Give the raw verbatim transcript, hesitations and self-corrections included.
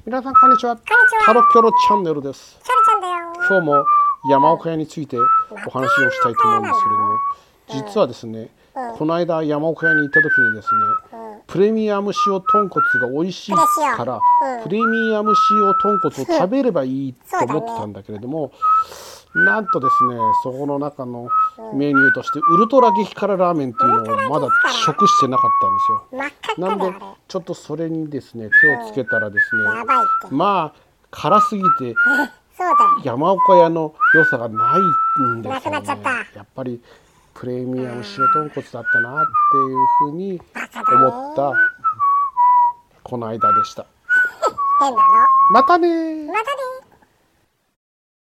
皆さんこんにちは。 こんにちは。 タロキョロチャンネルです。 キョロちゃんだよ。 今日も山岡屋についてお話をしたいと思うんですけれども、実はですね、この間山岡屋に行った時にですね、プレミアム塩豚骨が美味しいから、プレミアム塩豚骨を食べればいいと思ってたんだけれども、なんとですね、そこの中のメニューとしてウルトラ激辛ラーメンっていうのをまだ食してなかったんですよ。なんでちょっとそれにですね手をつけたらですね、まあ辛すぎて山岡屋の良さがないんですよね。やっぱりプレミアム塩豚骨だったなっていうふうに思ったこの間でした。 変なの。 またね。 またね。